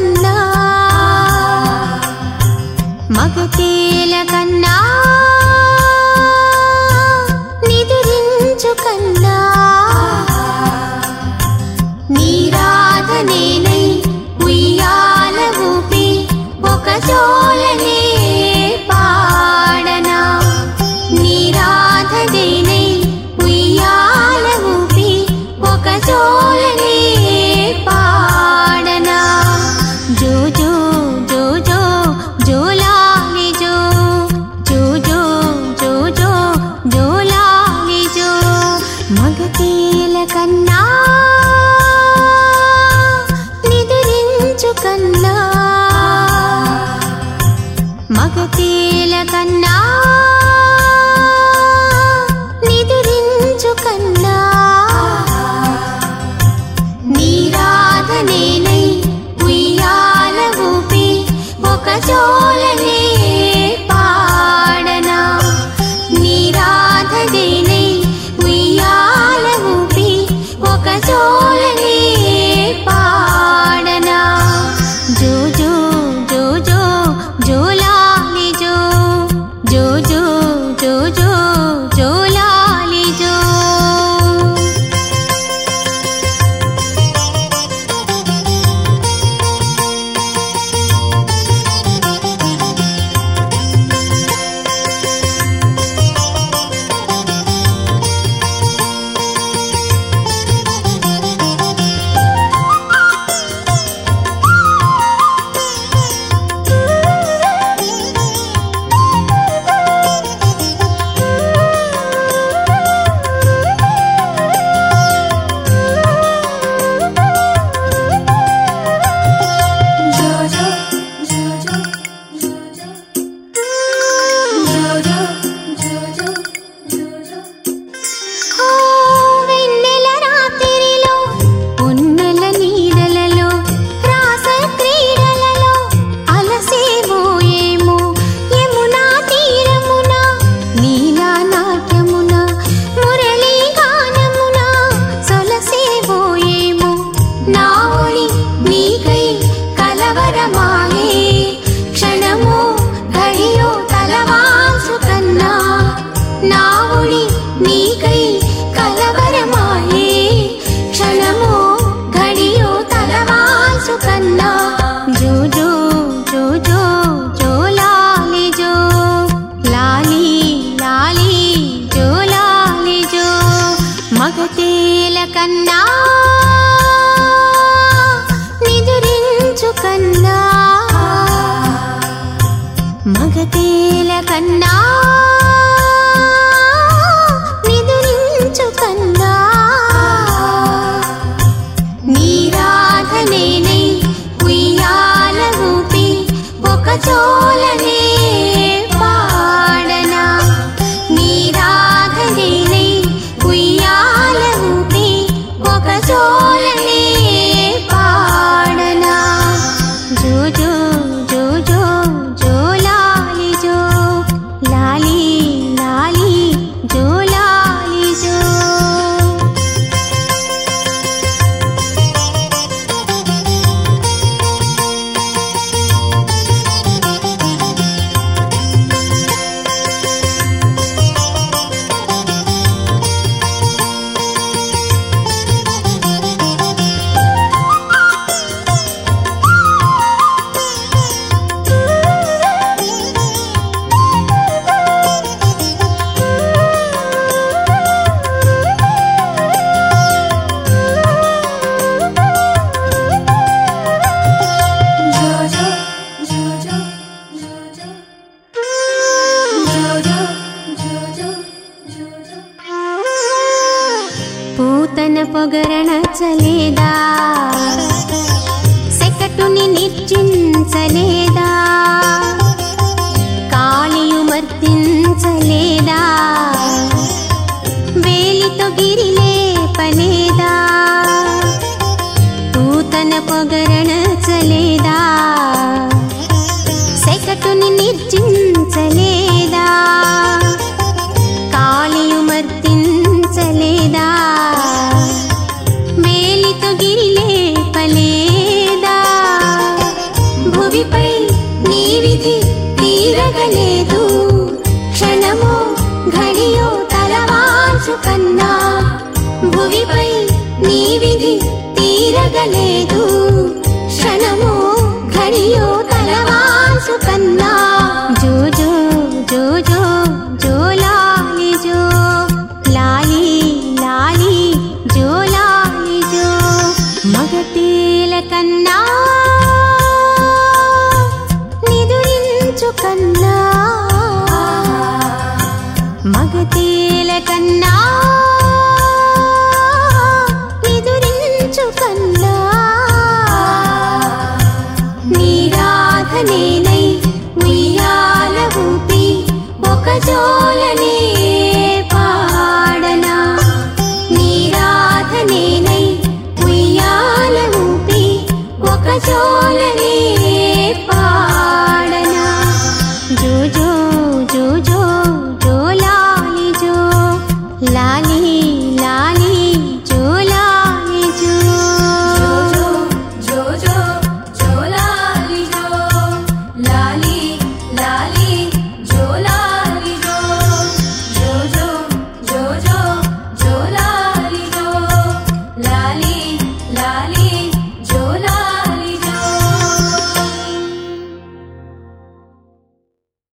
కన్నా మగతేల కన్నా నిదురించు కన్నా నీరాధనేనై ఉయ్యాల ఊపి ఒక జోలనే పాడనా నీరాధనేనై ఉయ్యాల ఊపి ఒక జోలనే పాడనా జో జో జో జో జోలాలి జో జో జో జో జో జోలాలి జో మగతేల కన్నా నిదురించు కన్నా మగతేల కన్నా నిదురించు కన్నా నీరాధనేనై ఉయ్యాల ఊపి ఒక జోలనే పాడనా నీరాధనేనై ఉయ్యాల ఊపి ఒక జోలనే పాడనా జో జో జో జో జోలాలి జో జో జో జో జో జోలాలి జో మగతేల కన్నా నిదురించు కన్నా మగతేల కన్నా నిదురించు కన్నా నీరాధనేనై ఉయ్యాల ఊపి ఒక జోలనే పాడనా నీరాధనేనై ఉయ్యాల ఊపి ఒక జోలనే పాడనా జో జో జో జో జోలాలి జో లాలి లాలి జోలాలి జో పూతన పొగరణచలేదా సెకటుని నిర్జించలేదా కాళియు మర్దించలేదా వేలితో గిరిలేపలేదా పూతన పొగరణచలేదా సెకటుని నిర్జించలేదా కాళియు మర్దించలేదా వేలితో గిరిలేపలేదా భువిపై నీ విధి తీరగలేదు క్షణము ఘడియో తలవాల్చు కన్నా భువిపై నీ విధి తీరగలేదు క్షణము ఘడియో తలవాల్చు కన్నా జో జో జో జో జో లాలి జో లాలి లాలి జో లాలి జో మగతేల కన్నా నిదురించు కన్నా మగతేల కన్నా నిదురించు కన్నా నీరాధనేనై ఉయ్యాల ఊపి ఒక జోలనే పాడనా నీరాధనేనై ఉయ్యాల ఊపి ఒక జోలనే పాడనా జో జో జో జో జో లాలి జో లాలి